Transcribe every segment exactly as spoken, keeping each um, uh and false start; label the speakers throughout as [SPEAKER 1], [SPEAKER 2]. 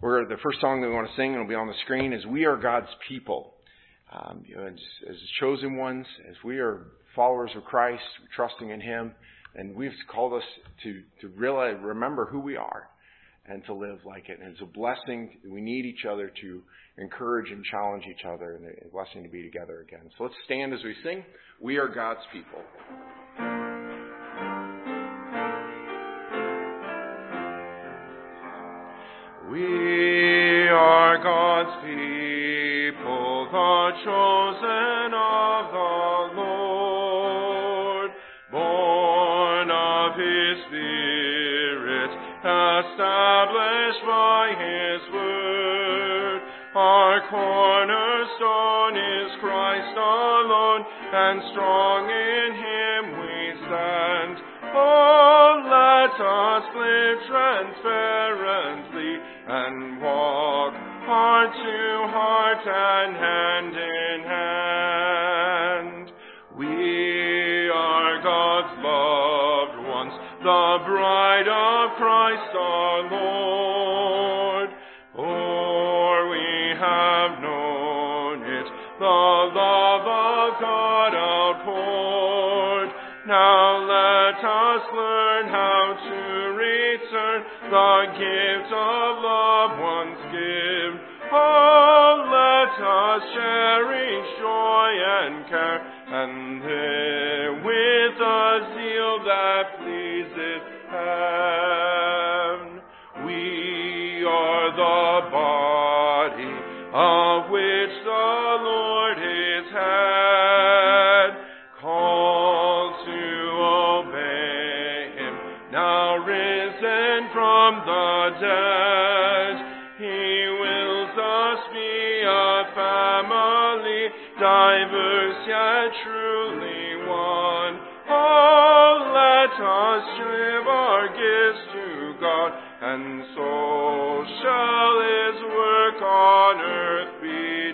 [SPEAKER 1] We're, the first song that we want to sing, and it'll be on the screen, is We Are God's People. Um, you know, as, as chosen ones, as we are followers of Christ, trusting in Him, and we've called us to, to really remember who we are and to live like it. And it's a blessing. We need each other to encourage and challenge each other, and a blessing to be together again. So let's stand as we sing, We Are God's People. We are God's people, the chosen of the Lord, born of His Spirit, established by His word. Our cornerstone is Christ alone, and strong in Him we stand. Oh, let us live transparently and walk heart to heart and hand in hand. We are God's loved ones, the bride of Christ our Lord. For we have known it, the love of God outpoured. Now let us learn how to return the gift of love once given. Oh, let us cherish joy and care, and live with a zeal that pleases Heaven. We are the body of which the Lord is head, called to obey Him, now risen from the dead. He wills us be a family, diverse yet truly one. Oh, let us give our gifts to God, and so shall His work on earth be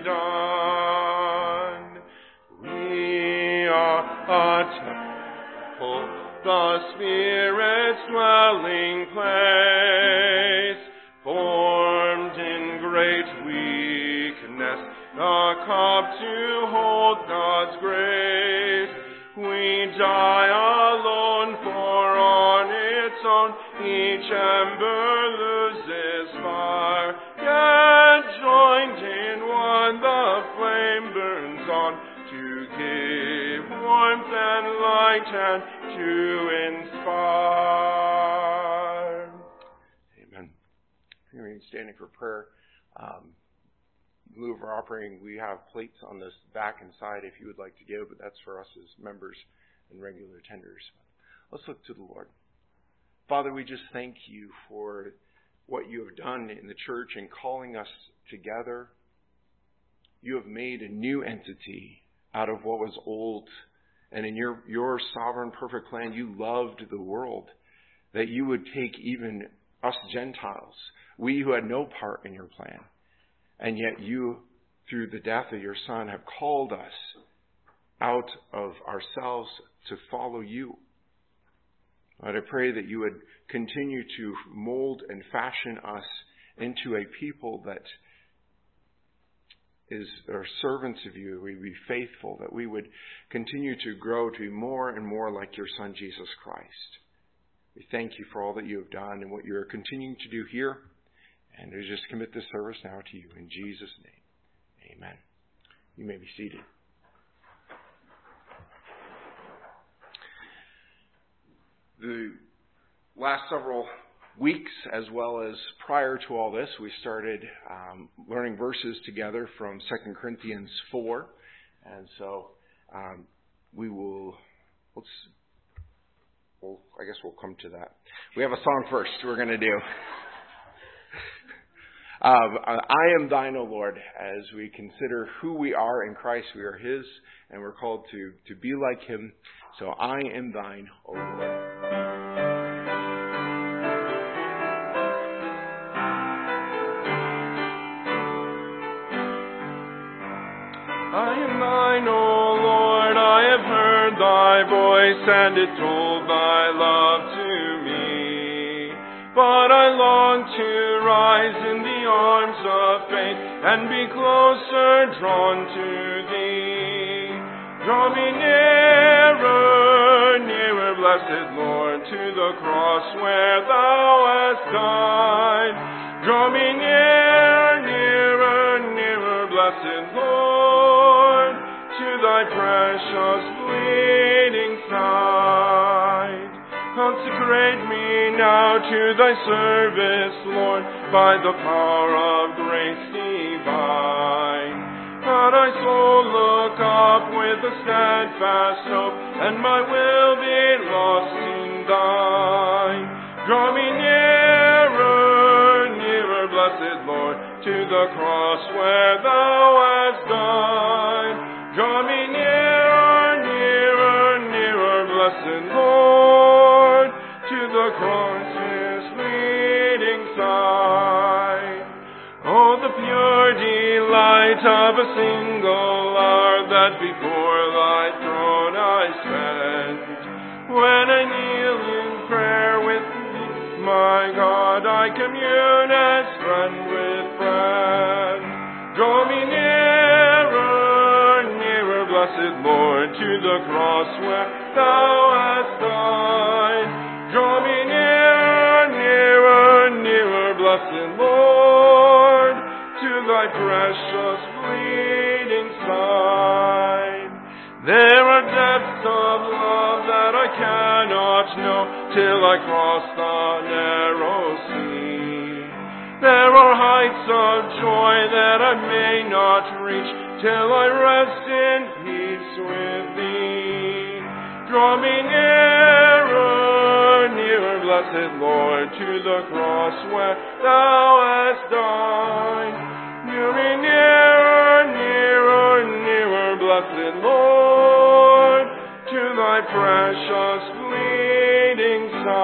[SPEAKER 1] done. We are a temple, the Spirit's dwelling place, formed in great weakness, the cup to hold God's grace. We die alone, for on its own each ember loses fire. Yet joined in one, the flame burns on, to give warmth and light and to inspire. Amen. We're standing for prayer. Um, in lieu of our offering, we have plates on this back and side if you would like to give, but that's for us as members and regular attenders. Let's look to the Lord. Father, we just thank you for what you have done in the church in calling us together. You have made a new entity out of what was old. And in your, your sovereign, perfect plan, you loved the world, that you would take even us Gentiles, we who had no part in your plan. And yet you, through the death of your Son, have called us out of ourselves to follow you. Lord, I pray that you would continue to mold and fashion us into a people that is are servants of you. We be faithful, that we would continue to grow to be more and more like your Son, Jesus Christ. We thank you for all that you have done and what you are continuing to do here. And we just commit this service now to you. In Jesus' name, amen. You may be seated. The last several weeks, as well as prior to all this, we started um, learning verses together from Second Corinthians four. And so um, we will, let's, well, I guess we'll come to that. We have a song first we're going to do. Um, I am thine, O Lord, as we consider who we are in Christ. We are His, and we're called to, to be like Him. So I am thine, O Lord. I am thine, O Lord, I have heard thy voice, and it told thy love to me. But I long to rise in the arms of faith and be closer drawn to thee. Draw me nearer, nearer, blessed Lord, to the cross where thou hast died. Draw me nearer, nearer, nearer, blessed Lord, to thy precious bleeding side. Consecrate me now to thy service, Lord, by the power of grace divine. That I so look up with a steadfast hope, and my will be lost in thine. Draw me nearer, nearer, blessed Lord, to the cross where thou hast died. Draw me nearer, nearer, nearer, blessed Lord, to the cross's leading side. Oh, the pure delight of a single hour that before thy throne I spend, when I kneel in prayer with thee, my God, I commune as friend with friend. Draw me nearer, nearer, blessed Lord, to the cross where thou hast died. Draw me nearer, nearer, nearer, blessed Lord, to thy precious bleeding side. There are depths of love that I cannot know till I cross the narrow sea. There are heights of joy that I may not reach till I rest in peace with thee. Draw me nearer, nearer, blessed Lord, to the cross where thou hast died. Draw me nearer, nearer, nearer, blessed Lord, to thy precious bleeding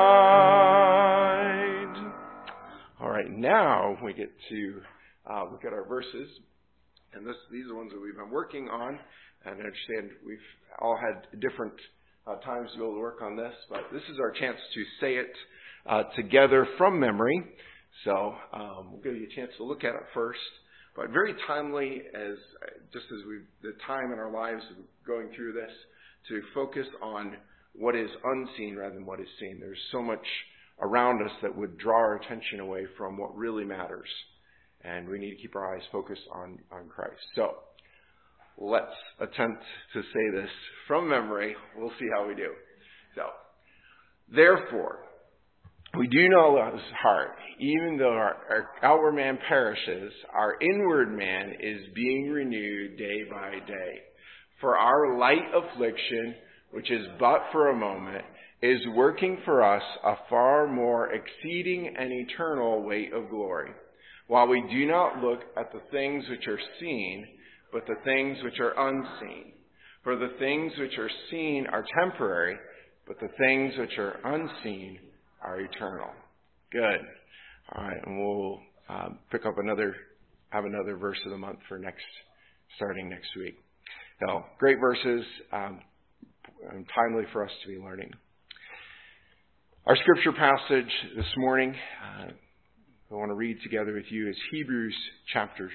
[SPEAKER 1] side. All right, now we get to uh, look at our verses. And this, these are ones that we've been working on. And I understand we've all had different uh, times to be able to work on this. But this is our chance to say it uh, together from memory. So um, we'll give you a chance to look at it first. But very timely, as just as we the time in our lives of going through this, to focus on what is unseen rather than what is seen. There's so much around us that would draw our attention away from what really matters. And we need to keep our eyes focused on, on Christ. So let's attempt to say this from memory. We'll see how we do. So, therefore, we do know God's heart. Even though our, our outward man perishes, our inward man is being renewed day by day. For our light affliction, which is but for a moment, is working for us a far more exceeding and eternal weight of glory. While we do not look at the things which are seen, but the things which are unseen. For the things which are seen are temporary, but the things which are unseen are eternal. Good. All right, and we'll uh, pick up another, have another verse of the month for next, starting next week. So, great verses, um, and timely for us to be learning. Our scripture passage this morning, uh, I want to read together with you is Hebrews chapter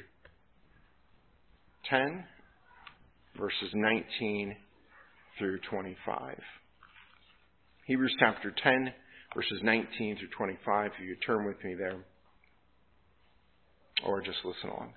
[SPEAKER 1] ten, verses nineteen through twenty-five. Hebrews chapter ten, verses nineteen through twenty-five. If you could turn with me there, or just listen along.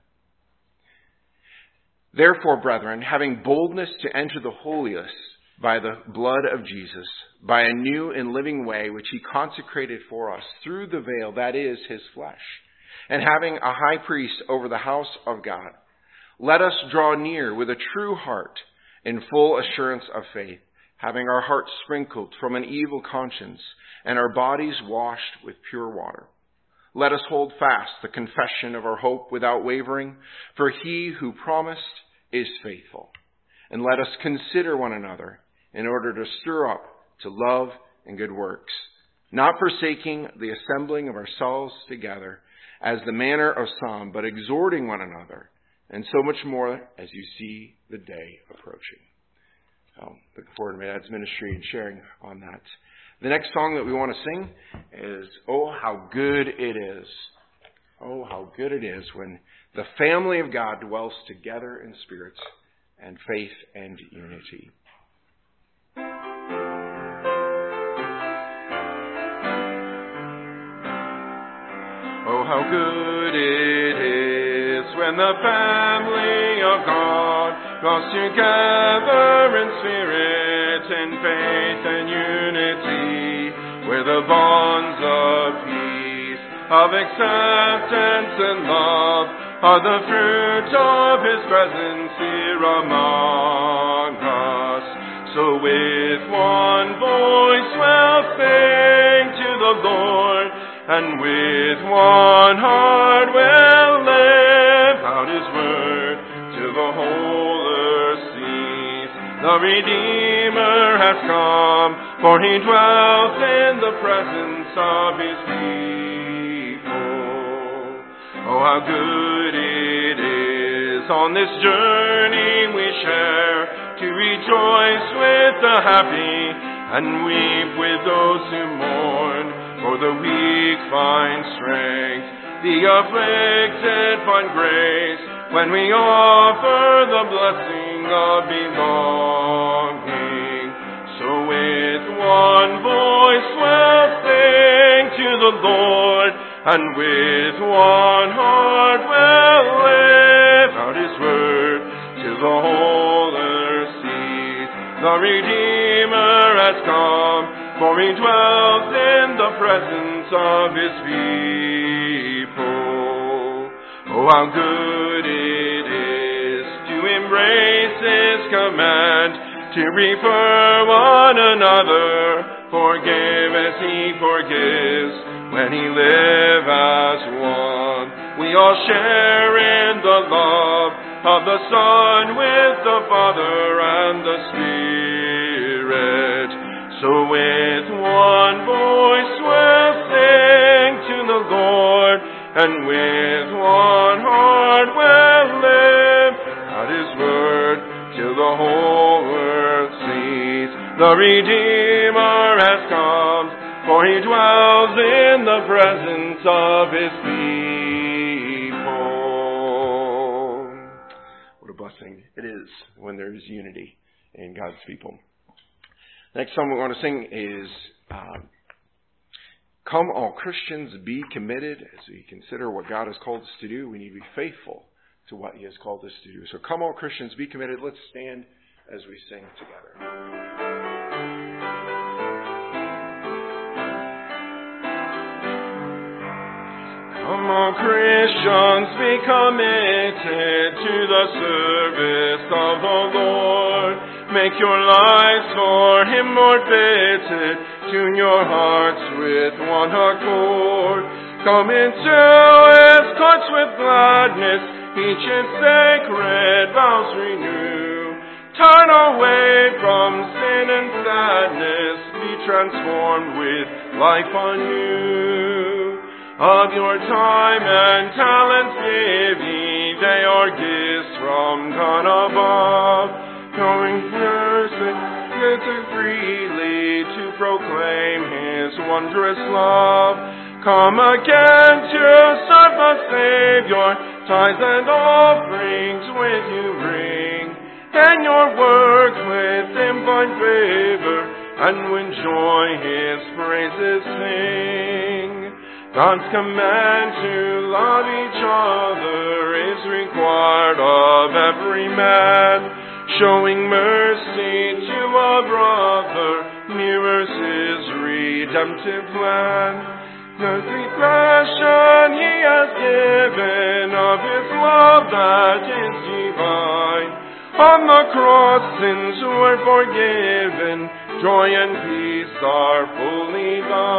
[SPEAKER 1] Therefore, brethren, having boldness to enter the holiest by the blood of Jesus, by a new and living way which he consecrated for us through the veil, that is, his flesh, and having a high priest over the house of God, let us draw near with a true heart in full assurance of faith, having our hearts sprinkled from an evil conscience and our bodies washed with pure water. Let us hold fast the confession of our hope without wavering, for he who promised is faithful. And let us consider one another in order to stir up to love and good works, not forsaking the assembling of ourselves together as the manner of some, but exhorting one another, and so much more as you see the day approaching. So, looking forward to my dad's ministry and sharing on that. The next song that we want to sing is, Oh, How Good It Is. Oh, how good it is when the family of God dwells together in spirit and faith and unity. Oh, how good it is when the family of God draws together in spirit and faith and unity, where the bonds of peace, of acceptance and love are the fruit of His presence here among us. So with one voice we'll sing to the Lord, and with one heart we'll live out His word till the whole earth sees. The Redeemer has come, for He dwells in the presence of His people. Oh, how good it is on this journey we share to rejoice with the happy and weep with those who mourn. For the weak find strength, the afflicted find grace, when we offer the blessing of belonging. So with one voice we'll sing to the Lord, and with one heart we'll live out His word till the whole earth sees. The Redeemer has come, for He dwells in the presence of His people. Oh, how good it is to embrace His command, to refer one another, forgive as He forgives, when He live as one. We all share in the love of the Son with the Father and the Spirit. So with one voice we'll sing to the Lord, and with one heart we'll live out His word till the whole earth sees. The Redeemer has come, for He dwells in the presence of His people. What a blessing it is when there is unity in God's people. Next song we want to sing is uh, Come All Christians Be Committed. As we consider what God has called us to do, we need to be faithful to what He has called us to do. So come all Christians be committed. Let's stand as we sing together. Come all Christians be committed to the service of the Lord. Make your lives for Him more fitted. Tune your hearts with one accord. Come into His courts with gladness. Each His sacred vows renew. Turn away from sin and sadness. Be transformed with life anew. Of your time and talents give ye. They are gifts from God above. Going first and freely to proclaim His wondrous love. Come again to serve the Savior, tithes and offerings with you bring, and your work with Him find favor, and when joy His praises sing. God's command to love each other is required of every man. Showing mercy to a brother mirrors His redemptive plan. The great passion He has given of His love that is divine. On the cross sins were forgiven, joy and peace are fully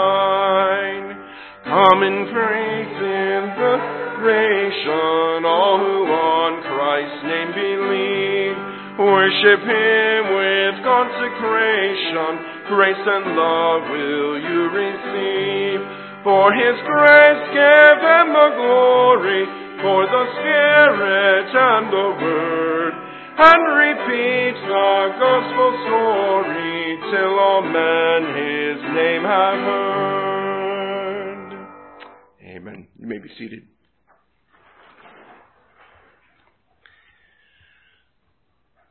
[SPEAKER 1] thine. Come in praise in the creation, all who on Christ's name believe. Worship Him with consecration, grace and love will you receive. For His grace give Him the glory, for the Spirit and the Word, and repeat the gospel story till all men His name have heard. Amen. You may be seated.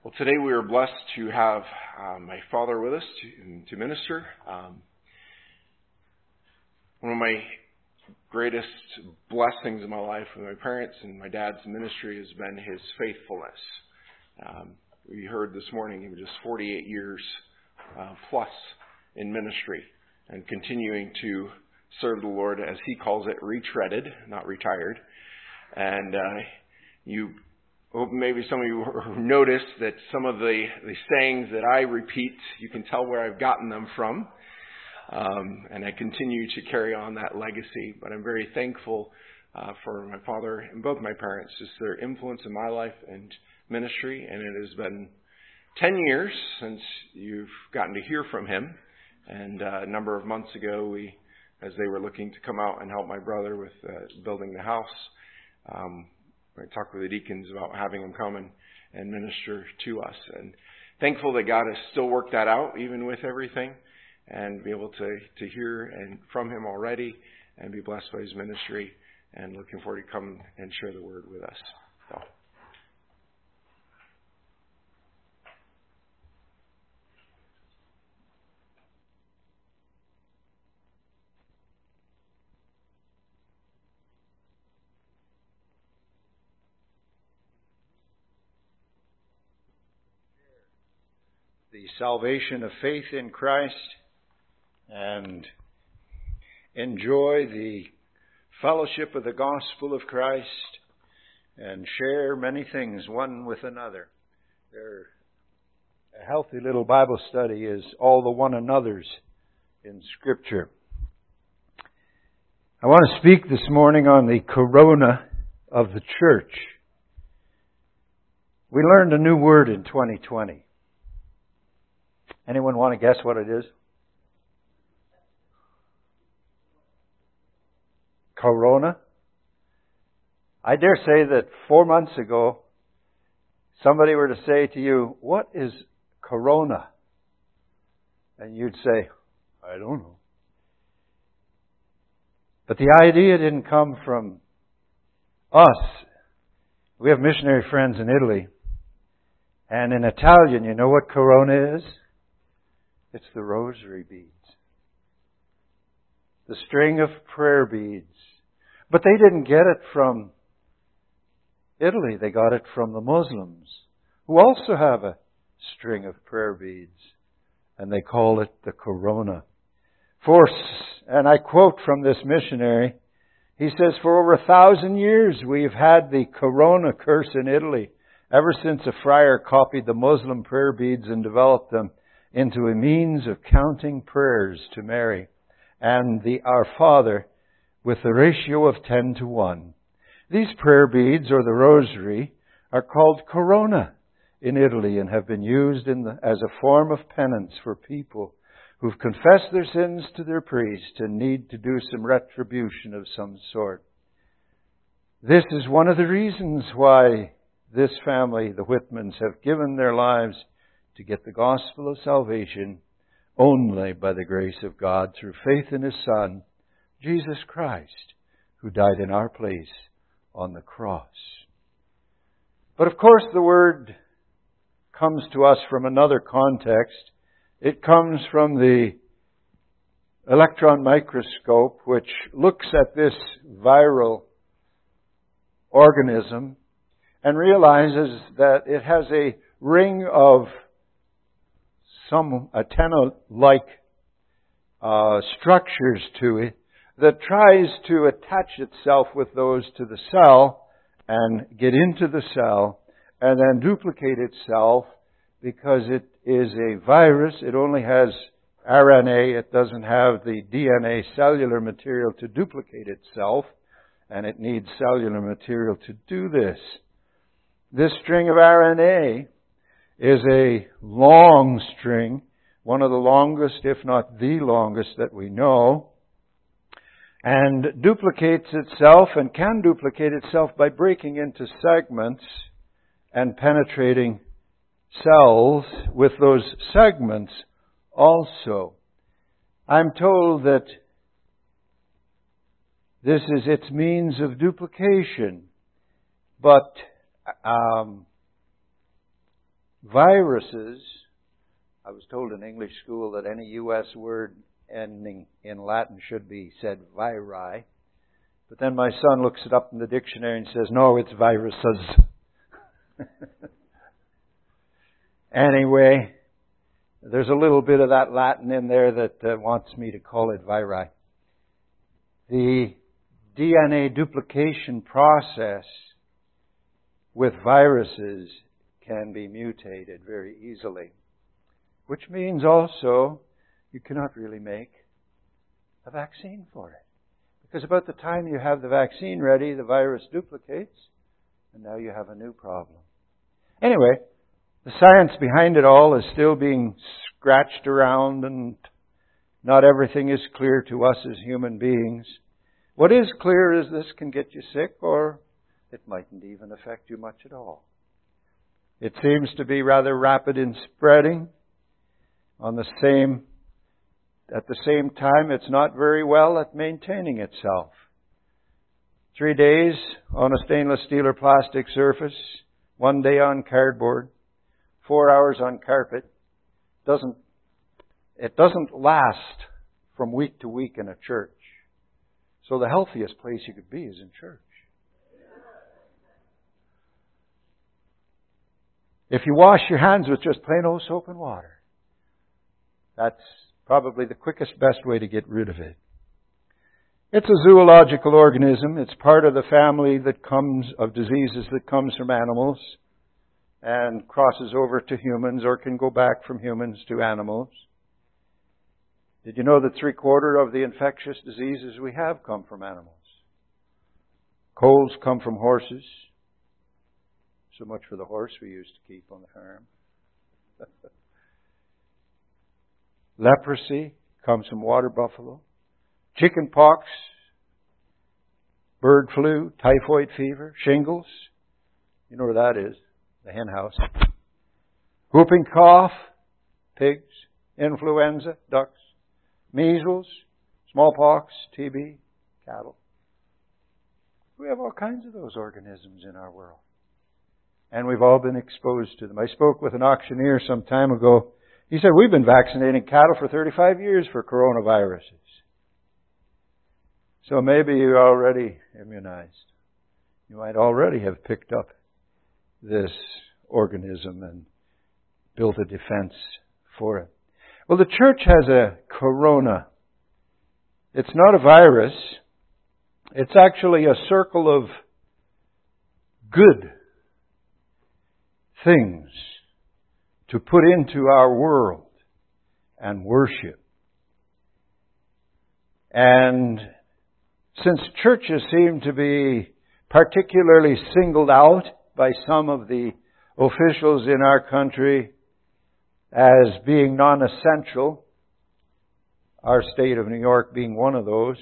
[SPEAKER 1] Well, today we are blessed to have uh, my father with us to, to minister. Um, one of my greatest blessings in my life with my parents and my dad's ministry has been his faithfulness. Um, we heard this morning he was just forty-eight years uh, plus in ministry and continuing to serve the Lord, as he calls it, retreaded, not retired. And uh, you Well, maybe some of you noticed that some of the, the sayings that I repeat, you can tell where I've gotten them from. Um, and I continue to carry on that legacy. But I'm very thankful uh, for my father and both my parents, just their influence in my life and ministry. And it has been ten years since you've gotten to hear from him. And uh, a number of months ago, we, as they were looking to come out and help my brother with uh, building the house, um, I talked with the deacons about having them come and, and minister to us. And thankful that God has still worked that out, even with everything, and be able to, to hear and from him already and be blessed by his ministry, and looking forward to come and share the word with us. So.
[SPEAKER 2] The salvation of faith in Christ and enjoy the fellowship of the gospel of Christ and share many things one with another. There, a healthy little Bible study is all the one another's in Scripture. I want to speak this morning on the corona of the church. We learned a new word in twenty twenty. Anyone want to guess what it is? Corona. I dare say that four months ago, somebody were to say to you, "What is corona?" And you'd say, "I don't know." But the idea didn't come from us. We have missionary friends in Italy. And in Italian, you know what corona is? It's the rosary beads. The string of prayer beads. But they didn't get it from Italy. They got it from the Muslims, who also have a string of prayer beads. And they call it the corona. For, and I quote from this missionary, he says, "For over a thousand years we've had the corona curse in Italy, ever since a friar copied the Muslim prayer beads and developed them into a means of counting prayers to Mary and the Our Father with the ratio of ten to one. These prayer beads, or the rosary, are called corona in Italy and have been used in the, as a form of penance for people who've confessed their sins to their priest and need to do some retribution of some sort. This is one of the reasons why this family, the Whitmans, have given their lives to get the gospel of salvation only by the grace of God through faith in His Son, Jesus Christ, who died in our place on the cross." But of course the word comes to us from another context. It comes from the electron microscope, which looks at this viral organism and realizes that it has a ring of some antenna-like uh, structures to it that tries to attach itself with those to the cell and get into the cell and then duplicate itself, because it is a virus. It only has R N A. It doesn't have the D N A cellular material to duplicate itself, and it needs cellular material to do this. This string of R N A is a long string, one of the longest, if not the longest that we know, and duplicates itself and can duplicate itself by breaking into segments and penetrating cells with those segments also. I'm told that this is its means of duplication, but um, viruses, I was told in English school that any U S word ending in Latin should be said viri. But then my son looks it up in the dictionary and says, no, it's viruses. Anyway, there's a little bit of that Latin in there that uh, wants me to call it viri. The D N A duplication process with viruses can be mutated very easily, which means also you cannot really make a vaccine for it. Because about the time you have the vaccine ready, the virus duplicates, and now you have a new problem. Anyway, the science behind it all is still being scratched around, and not everything is clear to us as human beings. What is clear is this can get you sick, or it mightn't even affect you much at all. It seems to be rather rapid in spreading. On the same, at the same time, it's not very well at maintaining itself. Three days on a stainless steel or plastic surface, one day on cardboard, four hours on carpet, doesn't, it doesn't last from week to week in a church. So the healthiest place you could be is in church. If you wash your hands with just plain old soap and water, that's probably the quickest, best way to get rid of it. It's a zoological organism. It's part of the family that comes of diseases that comes from animals and crosses over to humans, or can go back from humans to animals. Did you know that three quarter of the infectious diseases we have come from animals? Colds come from horses. So much for the horse we used to keep on the farm. Leprosy comes from water buffalo. Chicken pox, bird flu, typhoid fever, shingles. You know where that is, the hen house. Whooping cough, pigs, influenza, ducks, measles, smallpox, T B, cattle. We have all kinds of those organisms in our world. And we've all been exposed to them. I spoke with an auctioneer some time ago. He said, we've been vaccinating cattle for thirty-five years for coronaviruses. So maybe you're already immunized. You might already have picked up this organism and built a defense for it. Well, the church has a corona. It's not a virus. It's actually a circle of good things to put into our world and worship. And since churches seem to be particularly singled out by some of the officials in our country as being non-essential, our state of New York being one of those,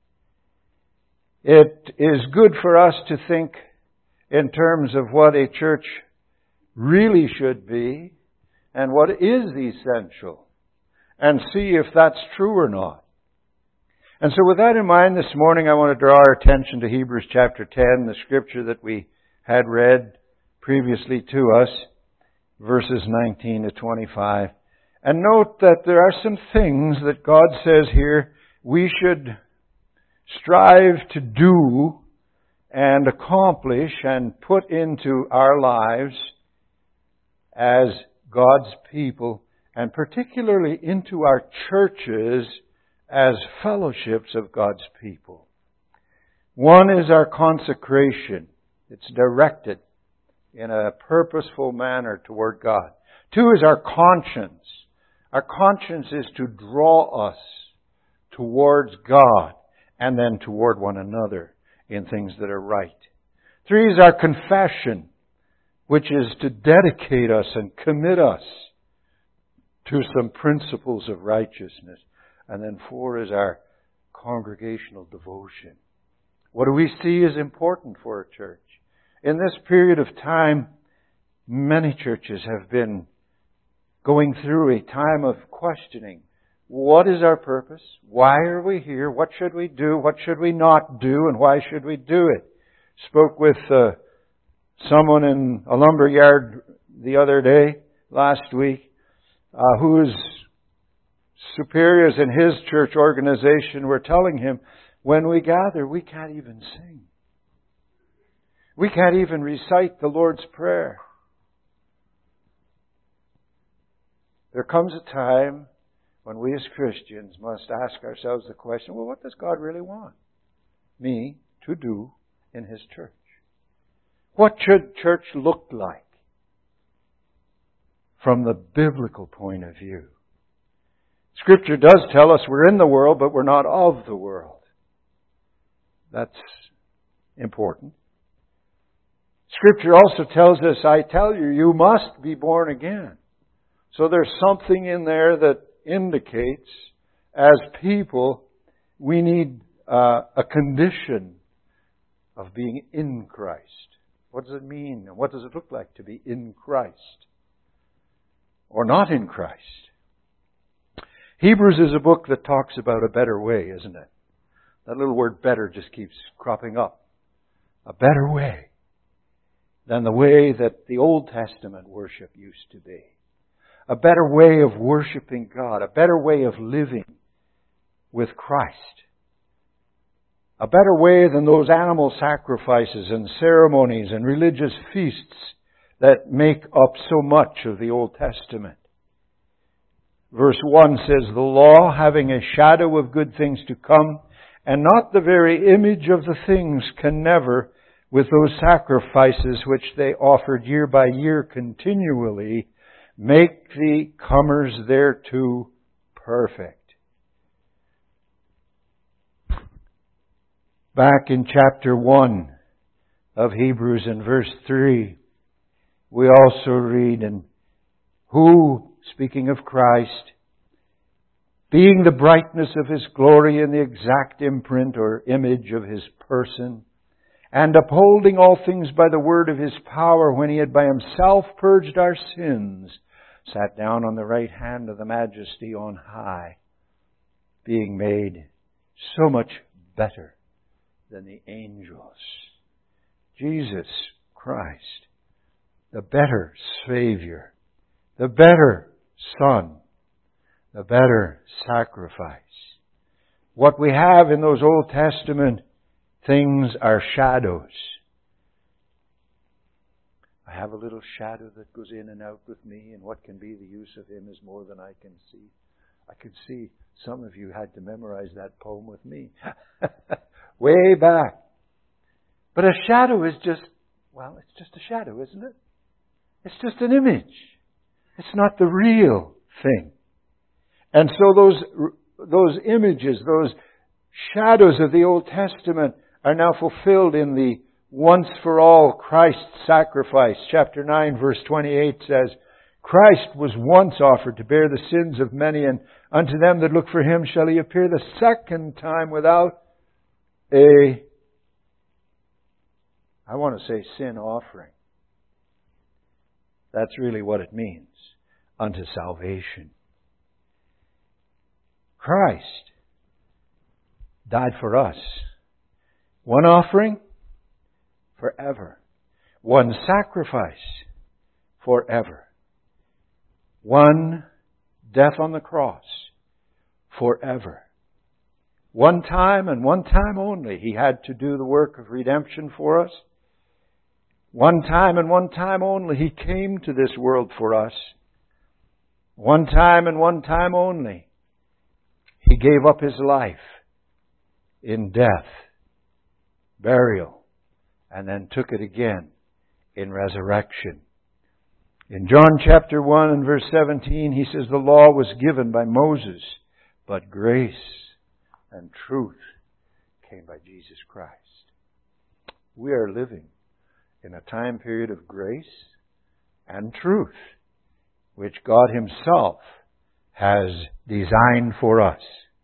[SPEAKER 2] it is good for us to think in terms of what a church really should be and what is essential, and see if that's true or not. And so with that in mind, this morning I want to draw our attention to Hebrews chapter ten, the scripture that we had read previously to us, verses nineteen to twenty-five. And note that there are some things that God says here we should strive to do and accomplish and put into our lives as God's people, and particularly into our churches as fellowships of God's people. One is our consecration. It's directed in a purposeful manner toward God. Two is our conscience. Our conscience is to draw us towards God and then toward one another in things that are right. Three is our confession, which is to dedicate us and commit us to some principles of righteousness. And then four is our congregational devotion. What do we see is important for a church? In this period of time, many churches have been going through a time of questioning. What is our purpose? Why are we here? What should we do? What should we not do? And why should we do it? Spoke with uh, someone in a lumber yard the other day, last week, uh, whose superiors in his church organization were telling him, when we gather, we can't even sing. We can't even recite the Lord's Prayer. There comes a time when we as Christians must ask ourselves the question, well, what does God really want me to do in His church? What should church look like from the biblical point of view? Scripture does tell us we're in the world, but we're not of the world. That's important. Scripture also tells us, I tell you, you must be born again. So there's something in there that indicates, as people, we need uh, a condition of being in Christ. What does it mean? And what does it look like to be in Christ? Or not in Christ? Hebrews is a book that talks about a better way, isn't it? That little word better just keeps cropping up. A better way than the way that the Old Testament worship used to be. A better way of worshiping God. A better way of living with Christ. A better way than those animal sacrifices and ceremonies and religious feasts that make up so much of the Old Testament. Verse one says, the law having a shadow of good things to come, and not the very image of the things, can never, with those sacrifices which they offered year by year continually, make the comers thereto perfect. Back in chapter one of Hebrews in verse three, we also read, and who, speaking of Christ, being the brightness of His glory and the exact imprint or image of His person, and upholding all things by the word of His power, when He had by Himself purged our sins, sat down on the right hand of the Majesty on high, being made so much better than the angels. Jesus Christ, the better Savior, the better Son, the better sacrifice. What we have in those Old Testament things are shadows. I have a little shadow that goes in and out with me, and what can be the use of him is more than I can see. I could see some of you had to memorize that poem with me. Way back. But a shadow is just, well, it's just a shadow, isn't it? It's just an image. It's not the real thing. And so those, those images, those shadows of the Old Testament are now fulfilled in the once for all Christ sacrifice. Chapter nine verse twenty-eight says, Christ was once offered to bear the sins of many, and unto them that look for Him shall He appear the second time without a, I want to say sin offering. That's really what it means. Unto salvation. Christ died for us. One offering forever. One sacrifice forever. One death on the cross forever. One time and one time only He had to do the work of redemption for us. One time and one time only He came to this world for us. One time and one time only He gave up His life in death, burial, and then took it again in resurrection. In John chapter one and verse seventeen, He says, the law was given by Moses, but grace and truth came by Jesus Christ. We are living in a time period of grace and truth, which God Himself has designed for us.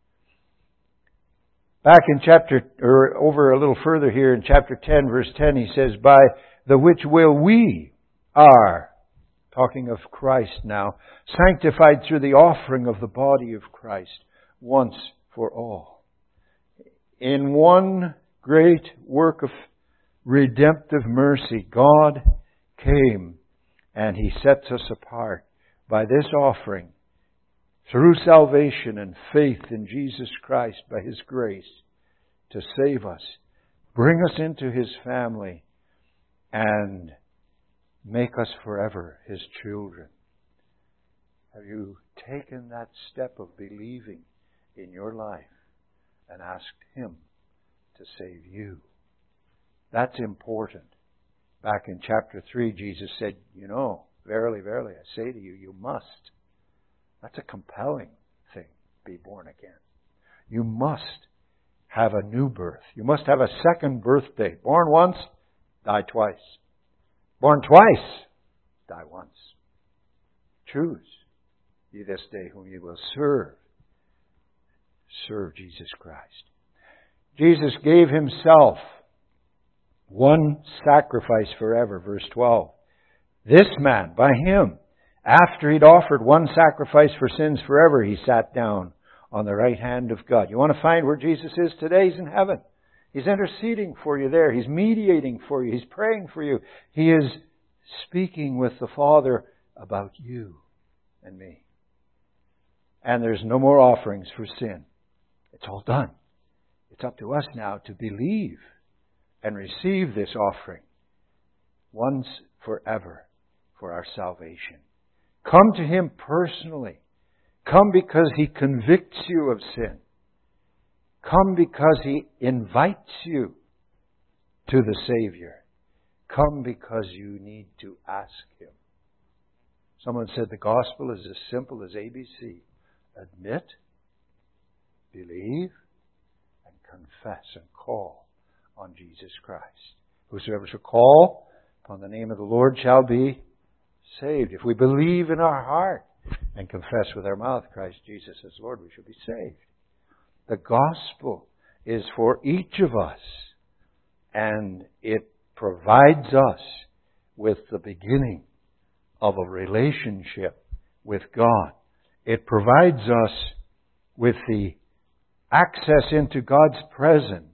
[SPEAKER 2] Back in chapter, or over a little further here in chapter ten, verse ten, He says, by the which will we are, talking of Christ now, sanctified through the offering of the body of Christ once for all. In one great work of redemptive mercy, God came and He sets us apart by this offering, through salvation and faith in Jesus Christ by His grace, to save us, bring us into His family, and make us forever His children. Have you taken that step of believing in your life and asked Him to save you? That's important. Back in chapter three, Jesus said, you know, verily, verily, I say to you, you must. That's a compelling thing, be born again. You must have a new birth. You must have a second birthday. Born once, die twice. Born twice, die once. Choose ye this day whom you will serve. Serve Jesus Christ. Jesus gave Himself one sacrifice forever, verse twelve. This man, by Him, after He'd offered one sacrifice for sins forever, He sat down on the right hand of God. You want to find where Jesus is today? He's in heaven. He's interceding for you there. He's mediating for you. He's praying for you. He is speaking with the Father about you and me. And there's no more offerings for sin. It's all done. It's up to us now to believe and receive this offering once forever for our salvation. Come to Him personally. Come because He convicts you of sin. Come because He invites you to the Savior. Come because you need to ask Him. Someone said the gospel is as simple as A B C. Admit, believe, and confess and call on Jesus Christ. Whosoever shall call upon the name of the Lord shall be saved. If we believe in our heart and confess with our mouth Christ Jesus as Lord, we shall be saved. The gospel is for each of us, and it provides us with the beginning of a relationship with God. It provides us with the access into God's presence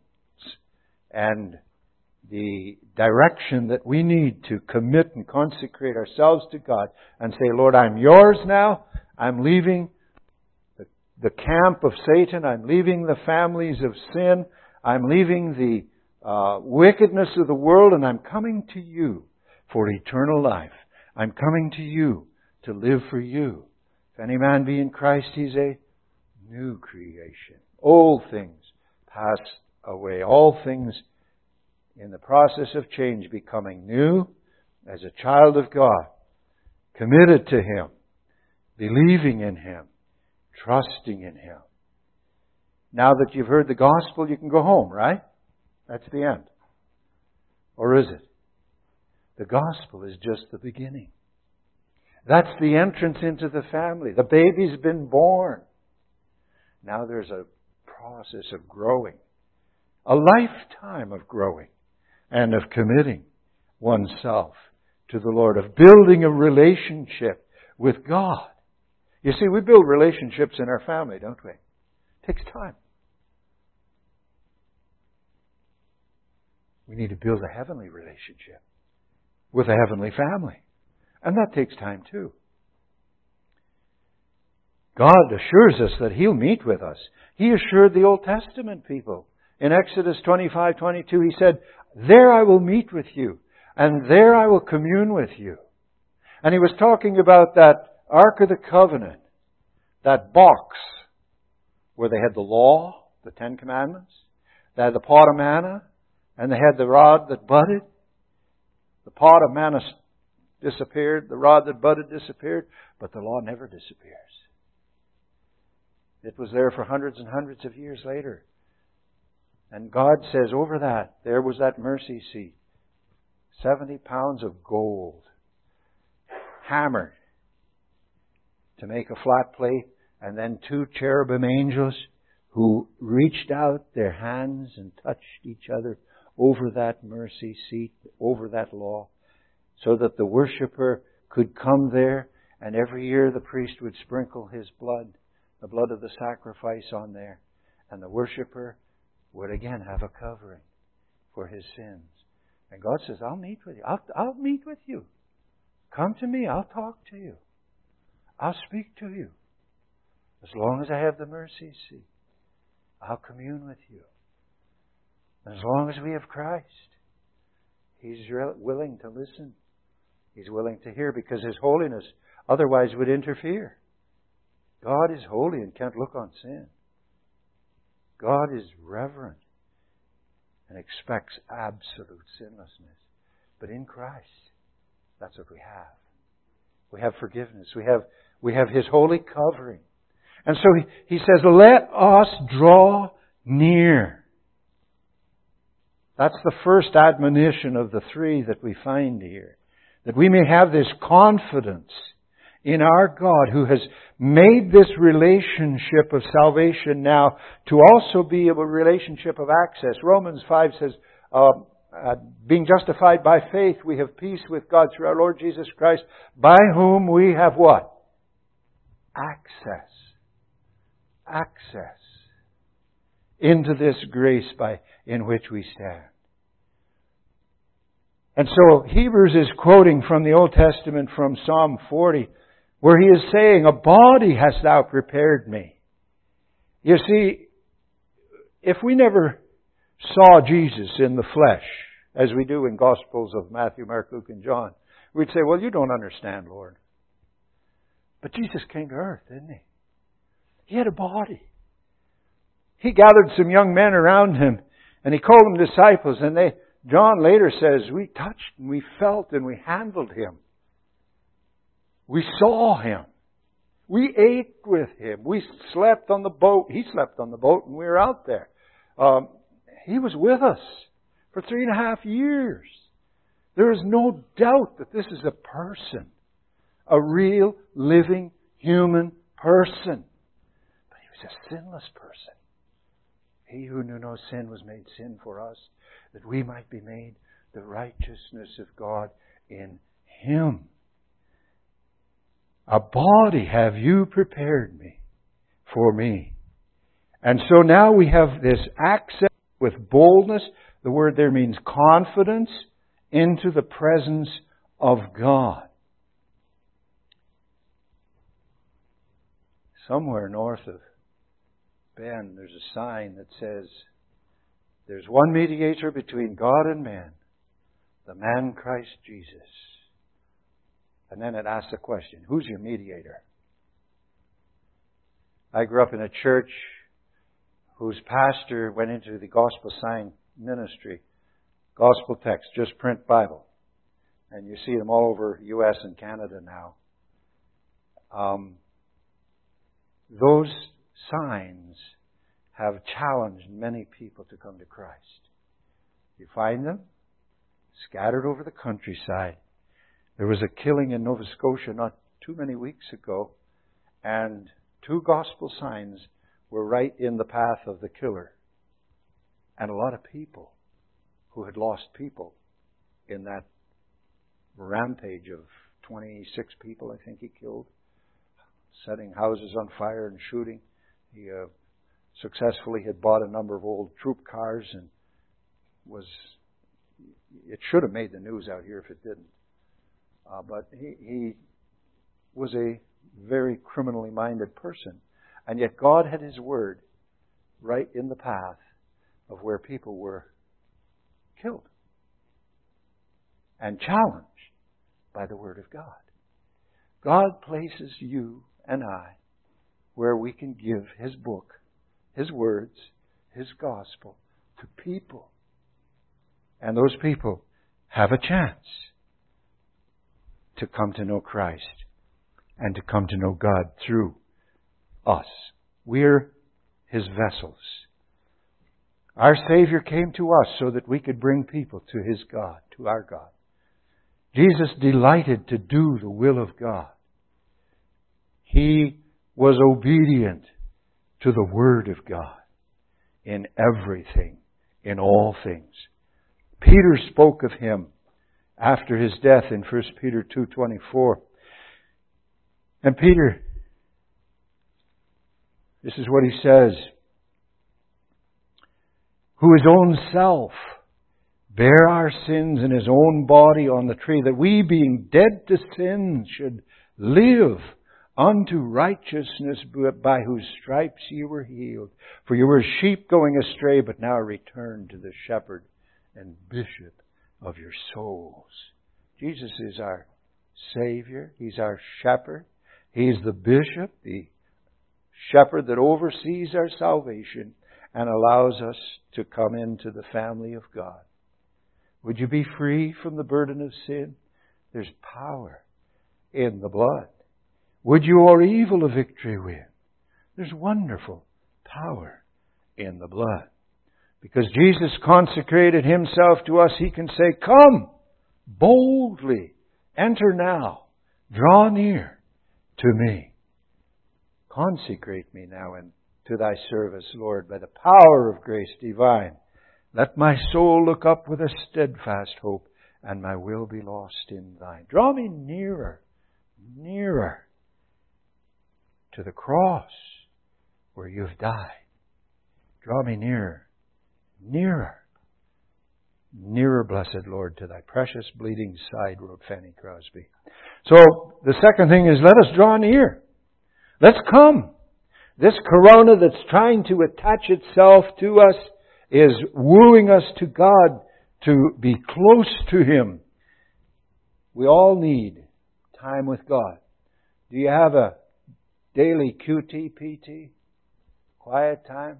[SPEAKER 2] and the direction that we need to commit and consecrate ourselves to God and say, Lord, I'm yours now. I'm leaving the, the camp of Satan. I'm leaving the families of sin. I'm leaving the uh, wickedness of the world, and I'm coming to you for eternal life. I'm coming to you to live for you. If any man be in Christ, he's a new creation. Old things pass away. All things in the process of change, becoming new as a child of God, committed to Him, believing in Him, trusting in Him. Now that you've heard the gospel, you can go home, right? That's the end. Or is it? The gospel is just the beginning. That's the entrance into the family. The baby's been born. Now there's a process of growing. A lifetime of growing and of committing oneself to the Lord, of building a relationship with God. You see, we build relationships in our family, don't we? It takes time. We need to build a heavenly relationship with a heavenly family. And that takes time too. God assures us that He'll meet with us. He assured the Old Testament people. In Exodus twenty-five twenty-two, He said, there I will meet with you, and there I will commune with you. And He was talking about that Ark of the Covenant, that box where they had the law, the Ten Commandments, they had the pot of manna, and they had the rod that budded. The pot of manna disappeared, the rod that budded disappeared, but the law never disappears. It was there for hundreds and hundreds of years later. And God says over that, there was that mercy seat. seventy pounds of gold, hammered to make a flat plate, and then two cherubim angels who reached out their hands and touched each other over that mercy seat, over that law, so that the worshiper could come there, and every year the priest would sprinkle his blood, the blood of the sacrifice on there, and the worshiper would again have a covering for his sins. And God says, I'll meet with you. I'll, I'll meet with you. Come to me. I'll talk to you. I'll speak to you. As long as I have the mercy seat, I'll commune with you. As long as we have Christ, He's willing to listen. He's willing to hear because His holiness otherwise would interfere. God is holy and can't look on sin. God is reverent and expects absolute sinlessness. But in Christ, that's what we have. We have forgiveness. We have, we have His holy covering. And so he, he says, let us draw near. That's the first admonition of the three that we find here. That we may have this confidence in our God who has made this relationship of salvation now to also be a relationship of access. Romans five says, uh, uh, being justified by faith, we have peace with God through our Lord Jesus Christ, by whom we have what? Access. Access into this grace by in which we stand. And so Hebrews is quoting from the Old Testament from Psalm forty, where he is saying, a body hast thou prepared me. You see, if we never saw Jesus in the flesh, as we do in Gospels of Matthew, Mark, Luke, and John, we'd say, well, you don't understand, Lord. But Jesus came to earth, didn't He? He had a body. He gathered some young men around Him, and He called them disciples, and they, John later says, we touched and we felt and we handled Him. We saw Him. We ate with Him. We slept on the boat. He slept on the boat and we were out there. Um, he was with us for three and a half years. There is no doubt that this is a person. A real, living, human person. But He was a sinless person. He who knew no sin was made sin for us, that we might be made the righteousness of God in Him. A body have you prepared me for me. And so now we have this access with boldness. The word there means confidence into the presence of God. Somewhere north of Bend, there's a sign that says, there's one mediator between God and man, the man Christ Jesus. And then it asks the question, who's your mediator? I grew up in a church whose pastor went into the gospel sign ministry. Gospel text, just print Bible. And you see them all over U S and Canada now. Um, those signs have challenged many people to come to Christ. You find them scattered over the countryside. There was a killing in Nova Scotia not too many weeks ago, and two gospel signs were right in the path of the killer. And a lot of people who had lost people in that rampage of twenty-six people, I think he killed, setting houses on fire and shooting. He uh, successfully had bought a number of old troop cars and was, it should have made the news out here if it didn't. Uh, but he, he was a very criminally minded person. And yet God had His Word right in the path of where people were killed and challenged by the Word of God. God places you and I where we can give His book, His words, His gospel to people. And those people have a chance to come to know Christ and to come to know God through us. We're His vessels. Our Savior came to us so that we could bring people to His God, to our God. Jesus delighted to do the will of God. He was obedient to the Word of God in everything, in all things. Peter spoke of Him after His death in First Peter two twenty-four. And Peter, this is what he says, who His own self bare our sins in His own body on the tree, that we, being dead to sin, should live unto righteousness, by whose stripes you were healed. For you were sheep going astray, but now return to the shepherd and bishop of your souls. Jesus is our Savior. He's our shepherd. He's the bishop, the shepherd that oversees our salvation and allows us to come into the family of God. Would you be free from the burden of sin? There's power in the blood. Would you o'er evil a victory win? There's wonderful power in the blood. Because Jesus consecrated Himself to us, He can say, come boldly, enter now, draw near to me. Consecrate me now into Thy service, Lord, by the power of grace divine. Let my soul look up with a steadfast hope, and my will be lost in Thine. Draw me nearer, nearer to the cross where You have died. Draw me nearer, nearer, nearer, blessed Lord, to Thy precious bleeding side, wrote Fanny Crosby. So the second thing is, let us draw near. Let's come. This corona that's trying to attach itself to us is wooing us to God to be close to Him. We all need time with God. Do you have a daily Q T P T? Quiet time?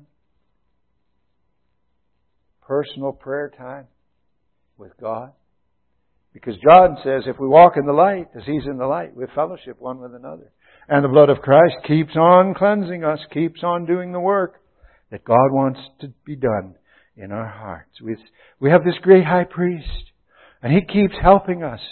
[SPEAKER 2] Personal prayer time with God? Because John says if we walk in the light as He's in the light, we fellowship one with another. And the blood of Christ keeps on cleansing us, keeps on doing the work that God wants to be done in our hearts. We, we have this great high priest, and He keeps helping us.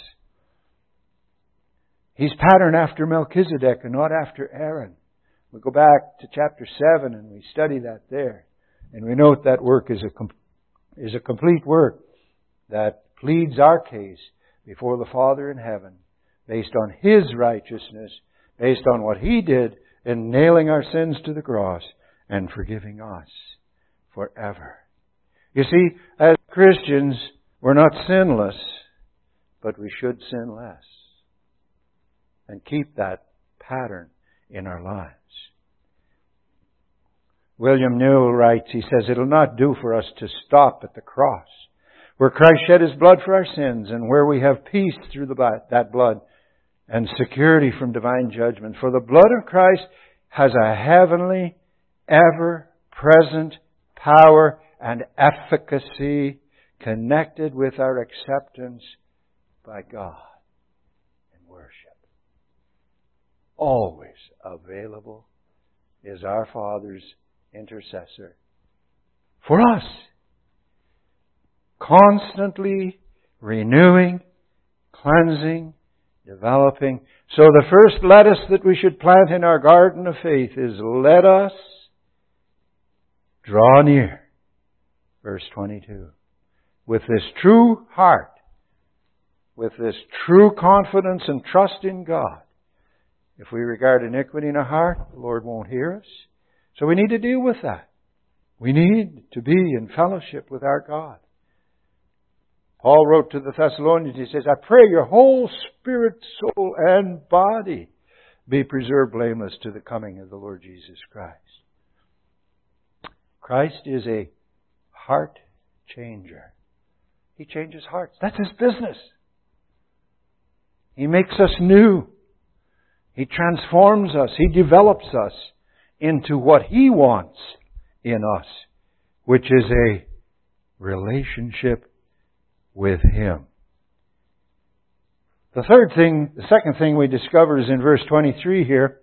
[SPEAKER 2] He's patterned after Melchizedek and not after Aaron. We go back to chapter seven and we study that there. And we note that work is a, com- is a complete work that pleads our case before the Father in heaven based on His righteousness, based on what He did in nailing our sins to the cross and forgiving us forever. You see, as Christians, we're not sinless, but we should sin less and keep that pattern in our lives. William Newell writes, he says, it'll not do for us to stop at the cross, where Christ shed His blood for our sins and where we have peace through the blood, that blood and security from divine judgment. For the blood of Christ has a heavenly, ever-present power and efficacy connected with our acceptance by God in worship. Always available is our Father's intercessor for us. Constantly renewing, cleansing, developing. So the first lettuce that we should plant in our garden of faith is, let us draw near. Verse twenty-two. With this true heart, with this true confidence and trust in God. If we regard iniquity in our heart, the Lord won't hear us. So we need to deal with that. We need to be in fellowship with our God. Paul wrote to the Thessalonians, he says, I pray your whole spirit, soul, and body be preserved blameless to the coming of the Lord Jesus Christ. Christ is a heart changer. He changes hearts. That's His business. He makes us new. He transforms us. He develops us into what He wants in us, which is a relationship with Him. The third thing, the second thing we discover is in verse twenty-three here.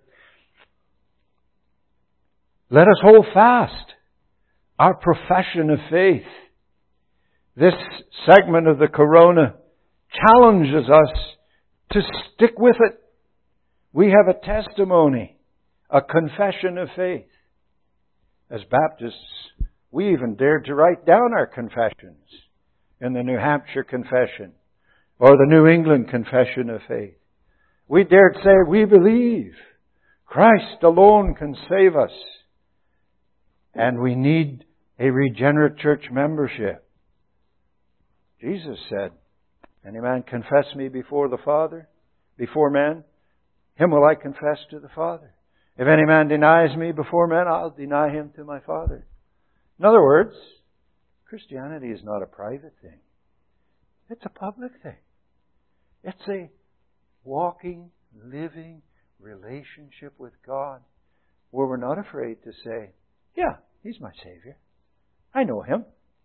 [SPEAKER 2] Let us hold fast our profession of faith. This segment of the Corona challenges us to stick with it. We have a testimony, a confession of faith. As Baptists, we even dared to write down our confessions in the New Hampshire Confession or the New England Confession of Faith. We dared say, we believe Christ alone can save us. And we need a regenerate church membership. Jesus said, any man confess me before the Father, before men, Him will I confess to the Father. If any man denies me before men, I'll deny him to my Father. In other words, Christianity is not a private thing. It's a public thing. It's a walking, living relationship with God where we're not afraid to say, yeah, He's my Savior. I know Him.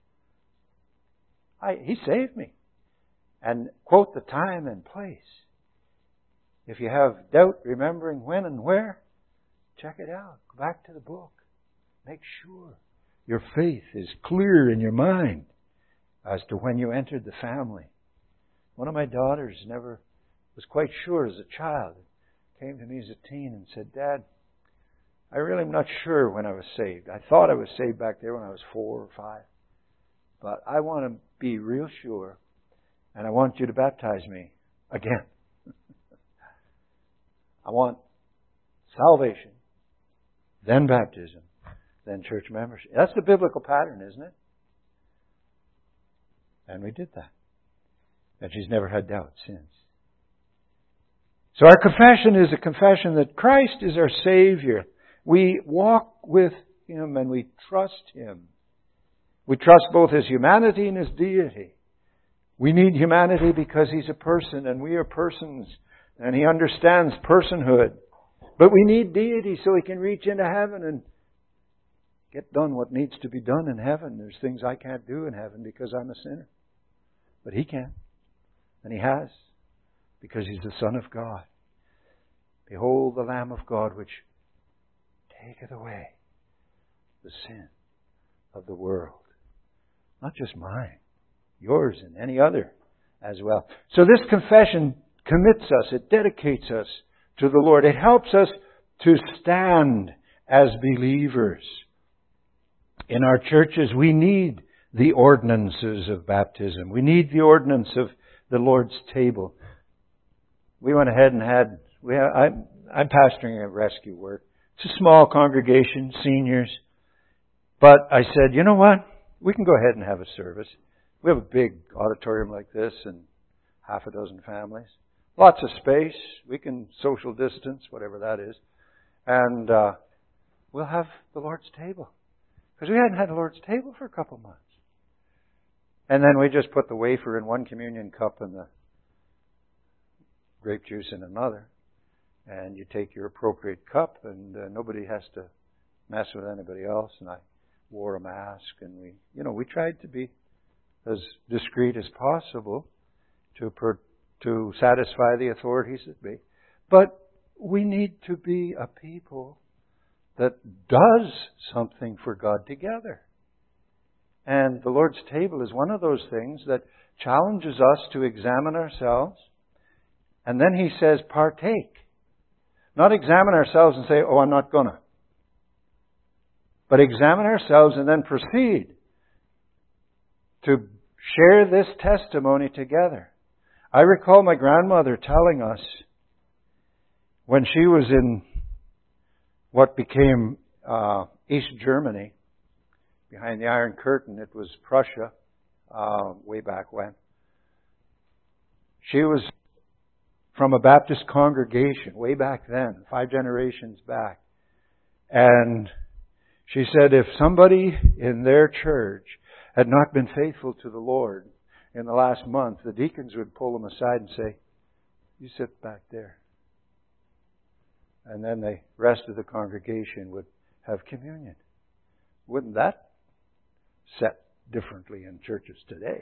[SPEAKER 2] I, He saved me. And quote the time and place. If you have doubt remembering when and where, check it out. Go back to the book. Make sure your faith is clear in your mind as to when you entered the family. One of my daughters never was quite sure as a child. Came to me as a teen and said, Dad, I really am not sure when I was saved. I thought I was saved back there when I was four or five. But I want to be real sure, and I want you to baptize me again. I want salvation, then baptism, then church membership. That's the biblical pattern, isn't it? And we did that. And she's never had doubt since. So our confession is a confession that Christ is our Savior. We walk with Him and we trust Him. We trust both His humanity and His deity. We need humanity because He's a person and we are persons and He understands personhood. But we need deity so He can reach into heaven and get done what needs to be done in heaven. There's things I can't do in heaven because I'm a sinner. But He can. And He has. Because He's the Son of God. Behold the Lamb of God which taketh away the sin of the world. Not just mine. Yours and any other as well. So this confession commits us. It dedicates us to the Lord. It helps us to stand as believers. In our churches, we need the ordinances of baptism. We need the ordinance of the Lord's table. We went ahead and had, we have, I'm, I'm pastoring a rescue work. It's a small congregation, seniors. But I said, you know what? We can go ahead and have a service. We have a big auditorium like this and half a dozen families. Lots of space. We can social distance, whatever that is. And uh, we'll have the Lord's table. Because we hadn't had the Lord's table for a couple months. And then we just put the wafer in one communion cup and the grape juice in another. And you take your appropriate cup and uh, nobody has to mess with anybody else. And I wore a mask and we, you know, we tried to be as discreet as possible to per, to satisfy the authorities that be. But we need to be a people that does something for God together. And the Lord's table is one of those things that challenges us to examine ourselves. And then He says, partake. Not examine ourselves and say, oh, I'm not gonna. But examine ourselves and then proceed to share this testimony together. I recall my grandmother telling us when she was in what became uh, East Germany, behind the Iron Curtain, it was Prussia, uh, way back when. She was from a Baptist congregation way back then, five generations back. And she said if somebody in their church had not been faithful to the Lord in the last month, the deacons would pull them aside and say, you sit back there. And then the rest of the congregation would have communion. Wouldn't that set differently in churches today?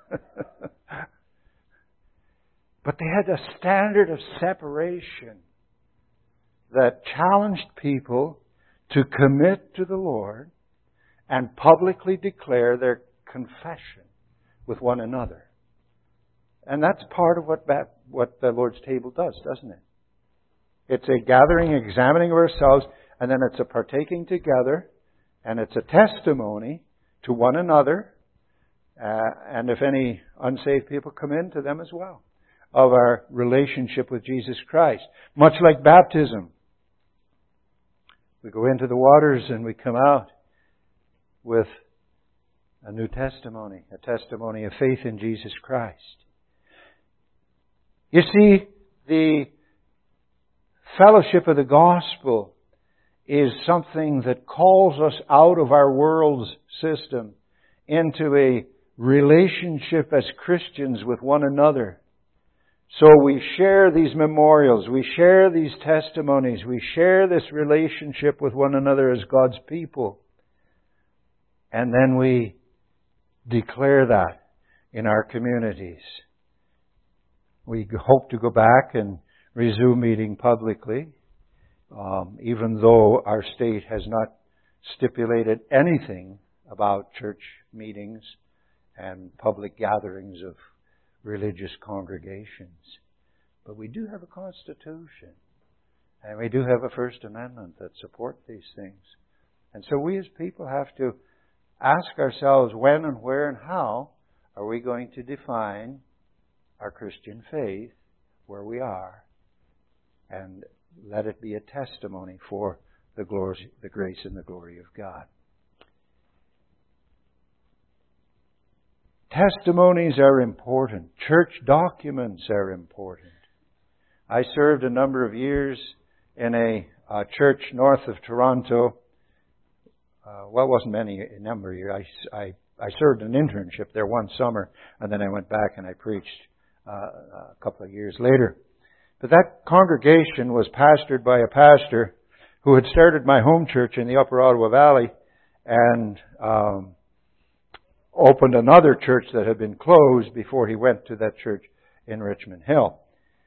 [SPEAKER 2] But they had a standard of separation that challenged people to commit to the Lord and publicly declare their confession with one another. And that's part of what that, what the Lord's table does, doesn't it? It's a gathering, examining of ourselves, and then it's a partaking together, and it's a testimony to one another, uh, and if any unsaved people come in, to them as well, of our relationship with Jesus Christ. Much like baptism. We go into the waters and we come out with a new testimony, a testimony of faith in Jesus Christ. You see, the fellowship of the gospel is something that calls us out of our world's system into a relationship as Christians with one another. So we share these memorials, we share these testimonies, we share this relationship with one another as God's people. And then we declare that in our communities. We hope to go back and resume meeting publicly, um, even though our state has not stipulated anything about church meetings and public gatherings of religious congregations. But we do have a Constitution, and we do have a First Amendment that support these things. And so we as people have to ask ourselves when and where and how are we going to define our Christian faith where we are, and let it be a testimony for the glory, the grace and the glory of God. Testimonies are important. Church documents are important. I served a number of years in a, a church north of Toronto. Uh, well, it wasn't many, a number of years. I, I, I served an internship there one summer, and then I went back and I preached uh, a couple of years later. But that congregation was pastored by a pastor who had started my home church in the Upper Ottawa Valley and um, opened another church that had been closed before he went to that church in Richmond Hill.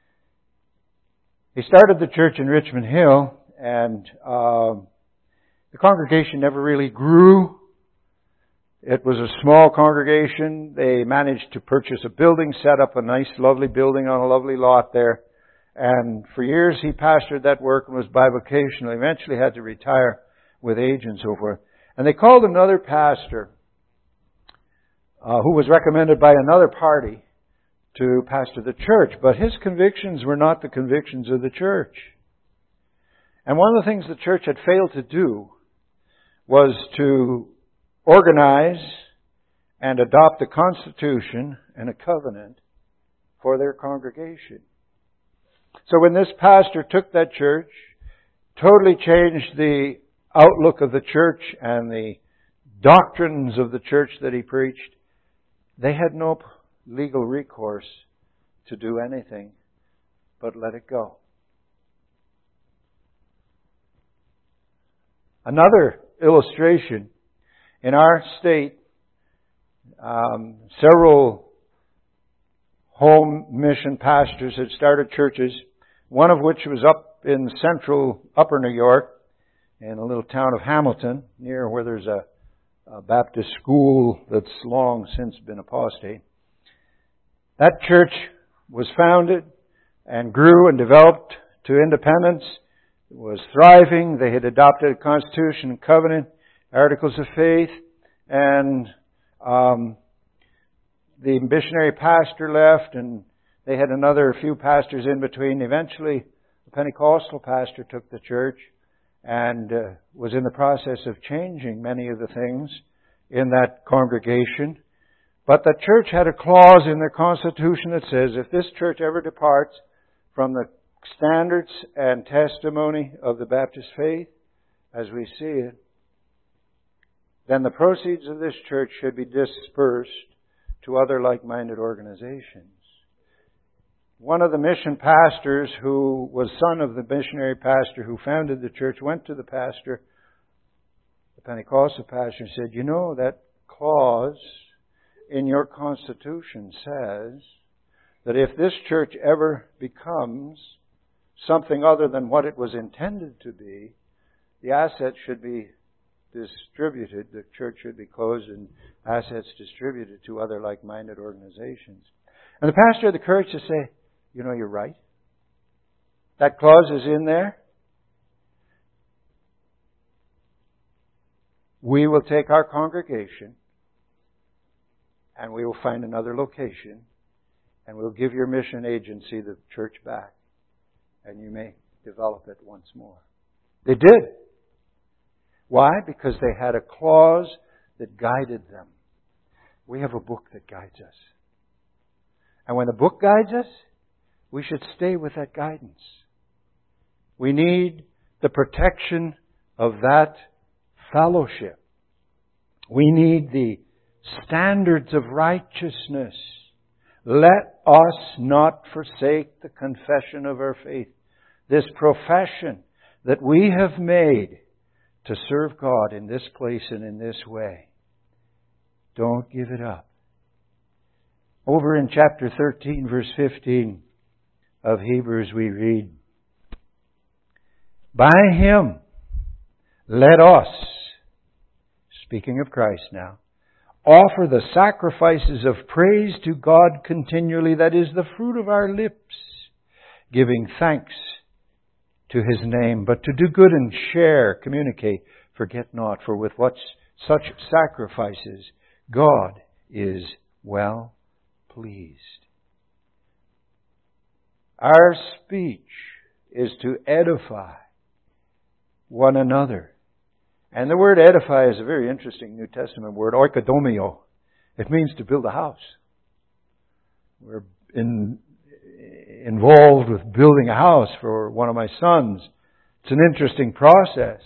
[SPEAKER 2] He started the church in Richmond Hill, and um, the congregation never really grew. It was a small congregation. They managed to purchase a building, set up a nice, lovely building on a lovely lot there. And for years he pastored that work and was bivocational. Eventually had to retire with age and so forth. And they called another pastor uh, who was recommended by another party to pastor the church. But his convictions were not the convictions of the church. And one of the things the church had failed to do was to organize and adopt a constitution and a covenant for their congregation. So when this pastor took that church, totally changed the outlook of the church and the doctrines of the church that he preached, they had no legal recourse to do anything but let it go. Another illustration, in our state, um, several home mission pastors had started churches, one of which was up in central Upper New York, in a little town of Hamilton, near where there's a, a Baptist school that's long since been apostate. That church was founded and grew and developed to independence. It was thriving. They had adopted a constitution and covenant, articles of faith, and um, the missionary pastor left, and they had another few pastors in between. Eventually, the Pentecostal pastor took the church and uh, was in the process of changing many of the things in that congregation. But the church had a clause in their constitution that says if this church ever departs from the standards and testimony of the Baptist faith, as we see it, then the proceeds of this church should be dispersed to other like-minded organizations. One of the mission pastors, who was son of the missionary pastor who founded the church, went to the pastor, the Pentecostal pastor, and said, you know, that clause in your constitution says that if this church ever becomes something other than what it was intended to be, the assets should be distributed, the church should be closed and assets distributed to other like-minded organizations. And the pastor had the courage to say, you know, you're right. That clause is in there. We will take our congregation and we will find another location and we'll give your mission agency the church back and you may develop it once more. They did. Why? Because they had a clause that guided them. We have a book that guides us. And when the book guides us, we should stay with that guidance. We need the protection of that fellowship. We need the standards of righteousness. Let us not forsake the confession of our faith. This profession that we have made to serve God in this place and in this way. Don't give it up. Over in chapter thirteen, verse fifteen of Hebrews, we read, by Him, let us, speaking of Christ now, offer the sacrifices of praise to God continually, that is the fruit of our lips, giving thanks to His name. But to do good and share, communicate, forget not, for with what such sacrifices God is well pleased. Our speech is to edify one another. And the word edify is a very interesting New Testament word, oikodomio. It means to build a house. We're in, involved with building a house for one of my sons. It's an interesting process.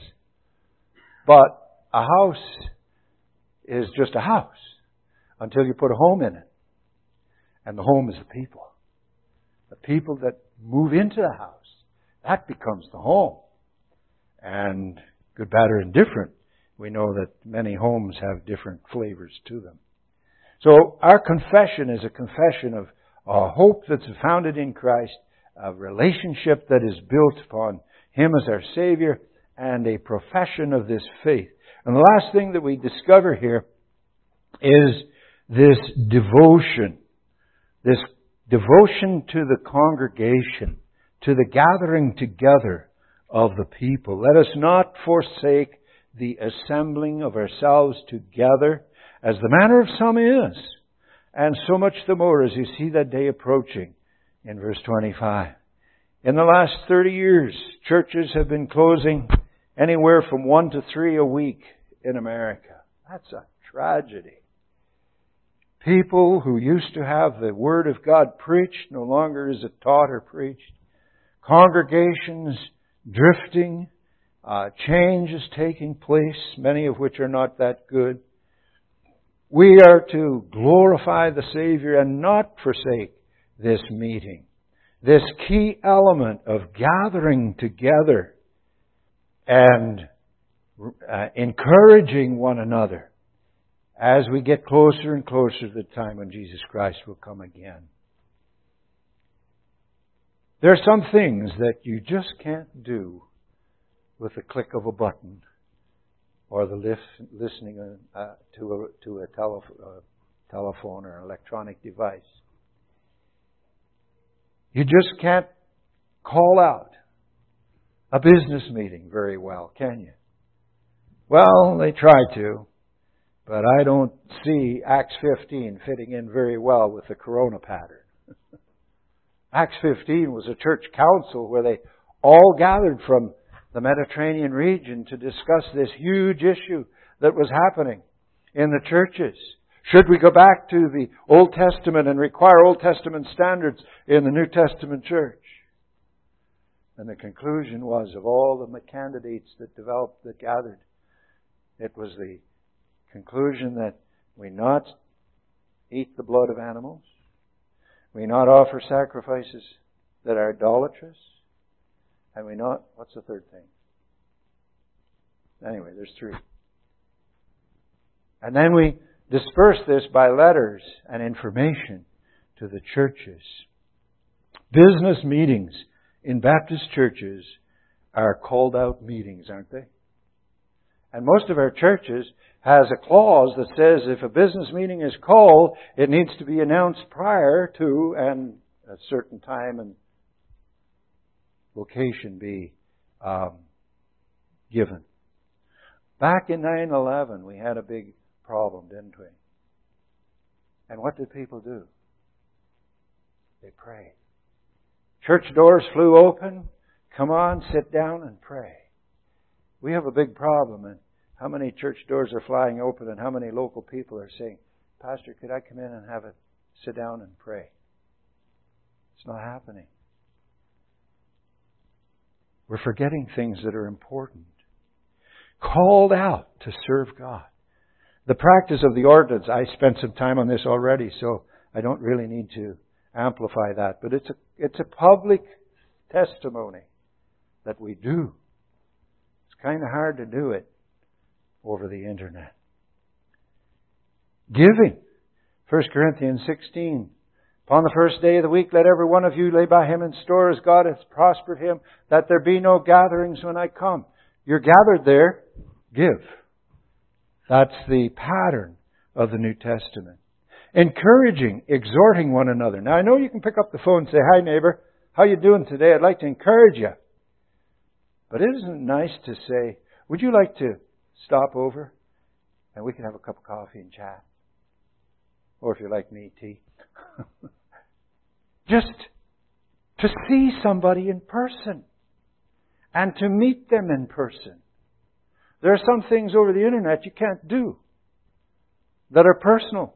[SPEAKER 2] But a house is just a house until you put a home in it. And the home is the people. The people that move into the house. That becomes the home. And good, bad, or indifferent, we know that many homes have different flavors to them. So our confession is a confession of a hope that's founded in Christ, a relationship that is built upon Him as our Savior, and a profession of this faith. And the last thing that we discover here is this devotion. This devotion to the congregation, to the gathering together of the people. Let us not forsake the assembling of ourselves together, as the manner of some is, and so much the more as you see that day approaching in verse twenty-five. In the last thirty years, churches have been closing anywhere from one to three a week in America. That's a tragedy. People who used to have the Word of God preached no longer is it taught or preached. Congregations drifting, uh, change is taking place, many of which are not that good. We are to glorify the Savior and not forsake this meeting. This key element of gathering together and uh, encouraging one another as we get closer and closer to the time when Jesus Christ will come again. There are some things that you just can't do with the click of a button or the list, listening uh, to a, to a telef- uh, telephone or electronic device. You just can't call out a business meeting very well, can you? Well, they try to, but I don't see Acts fifteen fitting in very well with the Corona pattern. Acts fifteen was a church council where they all gathered from the Mediterranean region to discuss this huge issue that was happening in the churches. Should we go back to the Old Testament and require Old Testament standards in the New Testament church? And the conclusion was, of all the candidates that developed, that gathered, it was the conclusion that we not eat the blood of animals, we not offer sacrifices that are idolatrous, and we not, what's the third thing? Anyway, there's three. And then we disperse this by letters and information to the churches. Business meetings in Baptist churches are called out meetings, aren't they? And most of our churches has a clause that says if a business meeting is called, it needs to be announced prior to and a certain time and location be um, given. Back in nine eleven, we had a big problem, didn't we? And what did people do? They prayed. Church doors flew open. Come on, sit down and pray. We have a big problem, and how many church doors are flying open and how many local people are saying, Pastor, could I come in and have a sit down and pray? It's not happening. We're forgetting things that are important. Called out to serve God. The practice of the ordinance, I spent some time on this already, so I don't really need to amplify that. But it's a, it's a public testimony that we do. It's kind of hard to do it over the internet. Giving. First Corinthians sixteen. Upon the first day of the week, let every one of you lay by him in store as God hath prospered him, that there be no gatherings when I come. You're gathered there, give. That's the pattern of the New Testament. Encouraging, exhorting one another. Now, I know you can pick up the phone and say, hi neighbor, how you doing today? I'd like to encourage you. But isn't it nice to say, would you like to stop over and we can have a cup of coffee and chat? Or if you're like me, tea. Just to see somebody in person and to meet them in person. There are some things over the internet you can't do that are personal.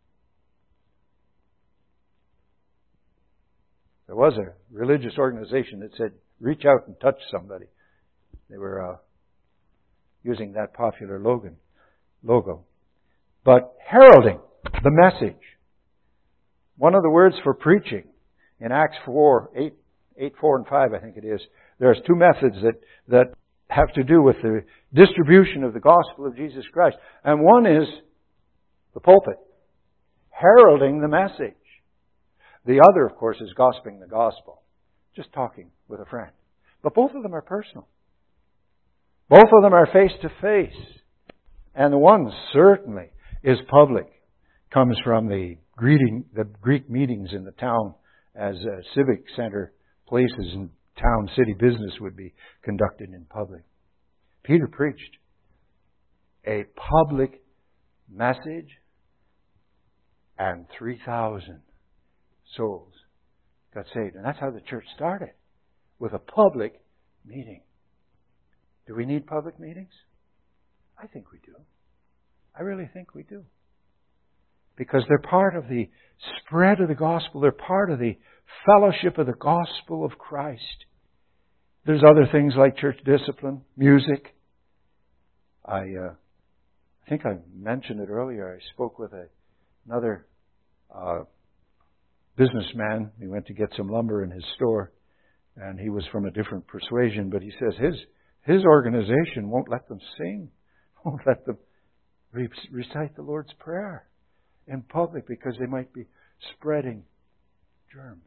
[SPEAKER 2] There was a religious organization that said, reach out and touch somebody. They were uh, using that popular logan, logo. But heralding the message. One of the words for preaching in Acts four, eight, eight, four, and five, I think it is, there's two methods that, that have to do with the distribution of the gospel of Jesus Christ. And one is the pulpit, heralding the message. The other, of course, is gossiping the gospel, just talking with a friend. But both of them are personal. Both of them are face to face. And the one certainly is public. Comes from the greeting, the Greek meetings in the town as uh, civic center places and town city business would be conducted in public. Peter preached a public message and three thousand souls got saved. And that's how the church started, with a public meeting. Do we need public meetings? I think we do. I really think we do. Because they're part of the spread of the gospel. They're part of the fellowship of the gospel of Christ. There's other things like church discipline, music. I uh, I think I mentioned it earlier. I spoke with a, another uh, businessman. He went to get some lumber in his store, and he was from a different persuasion. But he says his his organization won't let them sing, won't let them re- recite the Lord's Prayer in public because they might be spreading germs.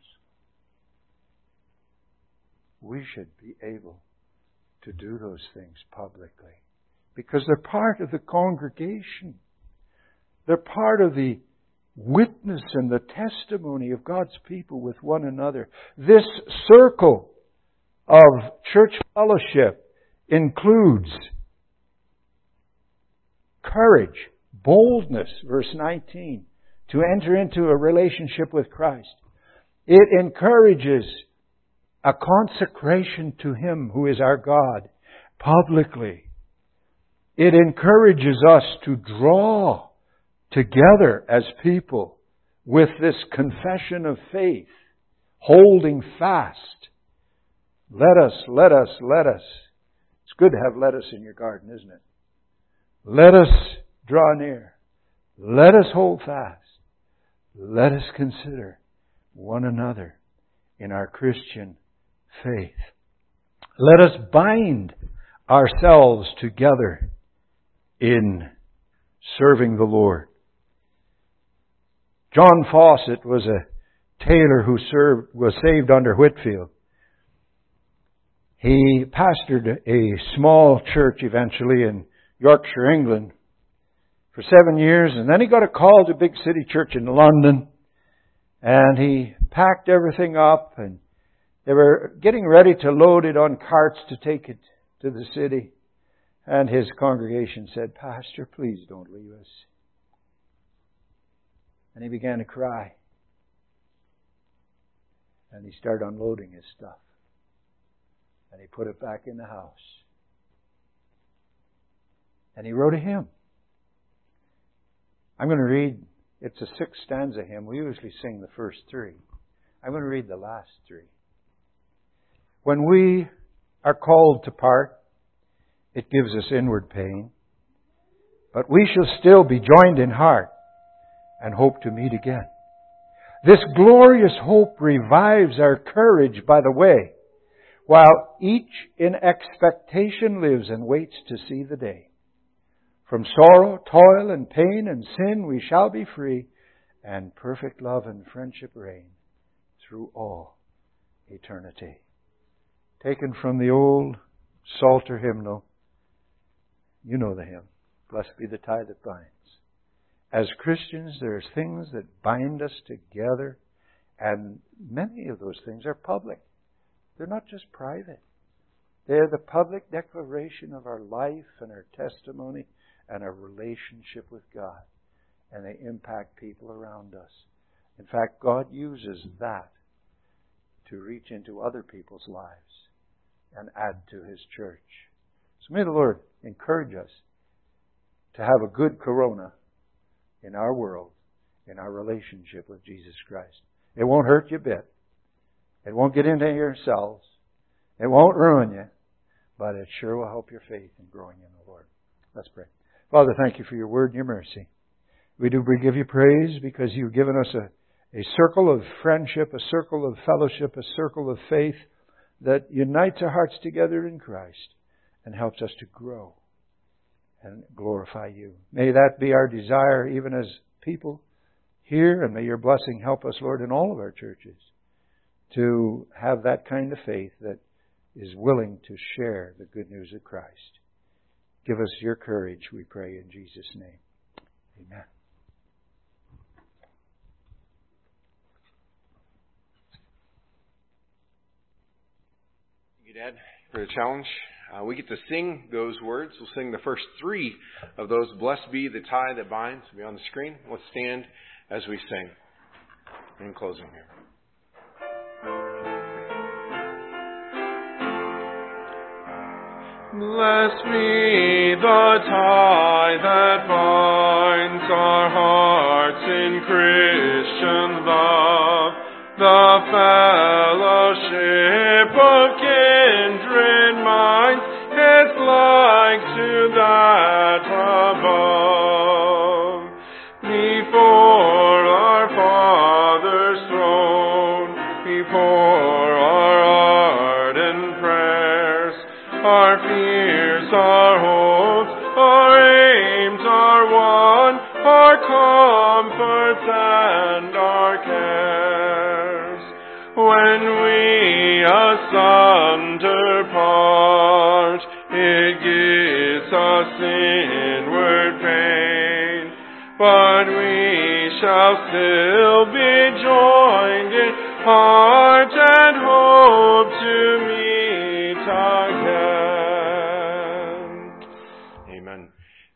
[SPEAKER 2] We should be able to do those things publicly because they're part of the congregation. They're part of the witness and the testimony of God's people with one another. This circle of church fellowship includes courage, boldness, verse nineteen, to enter into a relationship with Christ. It encourages a consecration to Him who is our God publicly. It encourages us to draw together as people with this confession of faith, holding fast. Let us, let us, let us. It's good to have lettuce in your garden, isn't it? Let us draw near. Let us hold fast. Let us consider one another in our Christian faith. Let us bind ourselves together in serving the Lord. John Fawcett was a tailor who served, was saved under Whitefield. He pastored a small church eventually in Yorkshire, England, for seven years, and then he got a call to a big city church in London, and he packed everything up, and they were getting ready to load it on carts to take it to the city. And his congregation said, "Pastor, please don't leave us." And he began to cry. And he started unloading his stuff. And he put it back in the house. And he wrote a hymn. I'm going to read, it's a six stanza hymn. We usually sing the first three. I'm going to read the last three. When we are called to part. It gives us inward pain. But we shall still be joined in heart and hope to meet again. This glorious hope revives our courage by the way, while each in expectation lives and waits to see the day. From sorrow, toil, and pain and sin we shall be free, and perfect love and friendship reign through all eternity. Taken from the old Psalter hymnal. You know the hymn. Blessed be the tie that binds. As Christians, there's things that bind us together, and many of those things are public. They're not just private. They're the public declaration of our life and our testimony and our relationship with God. And they impact people around us. In fact, God uses that to reach into other people's lives and add to His church. So may the Lord encourage us to have a good corona in our world, in our relationship with Jesus Christ. It won't hurt you a bit. It won't get into your cells. It won't ruin you. But it sure will help your faith in growing in the Lord. Let's pray. Father, thank you for your word and your mercy. We do give you praise because you've given us a, a circle of friendship, a circle of fellowship, a circle of faith that unites our hearts together in Christ and helps us to grow and glorify you. May that be our desire even as people here, and may your blessing help us, Lord, in all of our churches to have that kind of faith that is willing to share the good news of Christ. Give us your courage, we pray in Jesus' name. Amen.
[SPEAKER 1] Thank you, Dad, for the challenge. Uh, we get to sing those words. We'll sing the first three of those. Blessed be the tie that binds. It'll be on the screen. Let's stand as we sing. In closing here. Blessed be the tie that binds our hearts in Christian love, the fellowship of kindred minds is like to that above. Before our Father's throne, before our ardent prayers, our fears, our hopes, our aims are one, our comforts and our cares. When we asunder part, it gives us inward pain, but we shall still be joined in heart and hope to